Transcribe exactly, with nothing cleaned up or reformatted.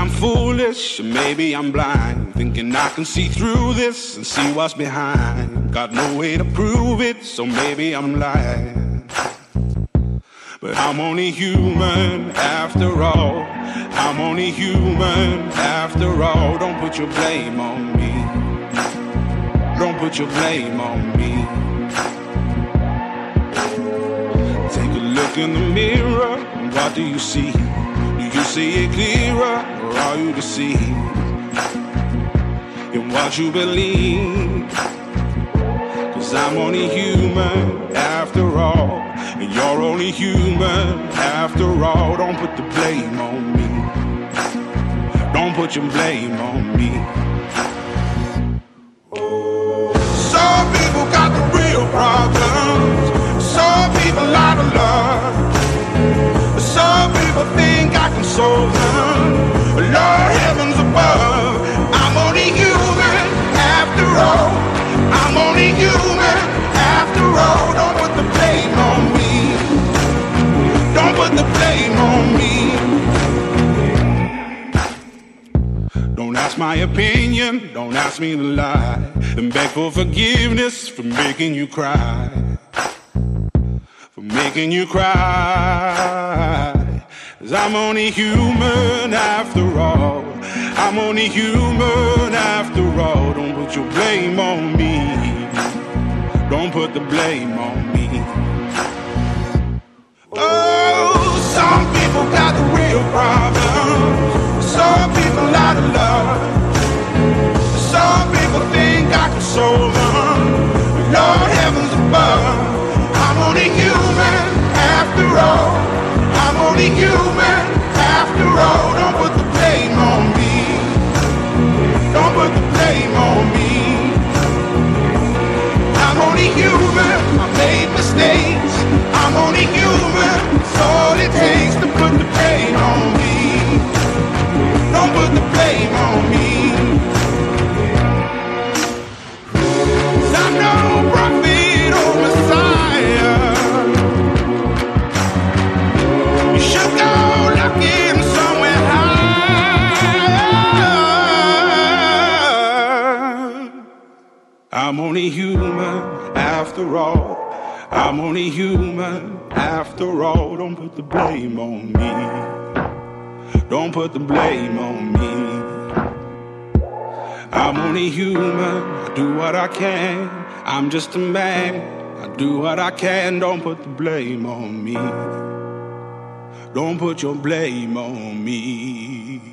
I'm foolish, or maybe I'm blind, thinking I can see through this and see what's behind. Got no way to prove it, so maybe I'm lying. But I'm only human after all. I'm only human after all. Don't put your blame on me. Don't put your blame on me. Take a look in the mirror, and what do you see? Do you see it clearer, or are you deceived in what you believe? 'Cause I'm only human after all, and you're only human after all. Don't put the blame on me. Don't put your blame on me. Some people got the real problems. Some people out of love. Some people think I can solve them. Lord heavens above, I'm only human after all. I'm only human after all. Don't put the blame on me. Don't put the blame on me. Don't ask my opinion, don't ask me to lie, and beg for forgiveness for making you cry. For making you cry. 'Cause I'm only human after all. I'm only human after all. Don't put your blame on me. Don't put the blame on me. Oh, some people got the real problems. Some people out of love. Some people think I can solve them. Lord heavens above, I'm only human after all. I'm only human after all. Don't put the blame on me. Don't put the blame on me. I'm only human, I made mistakes. I'm only human, it's all it takes to put the blame on me. Don't put the blame on me. 'Cause I'm no prophet or Messiah. You should go looking somewhere higher. I'm only human after all. I'm only human after all. Don't put the blame on me. Don't put the blame on me. I'm only human, I do what I can. I'm just a man, I do what I can. Don't put the blame on me. Don't put your blame on me.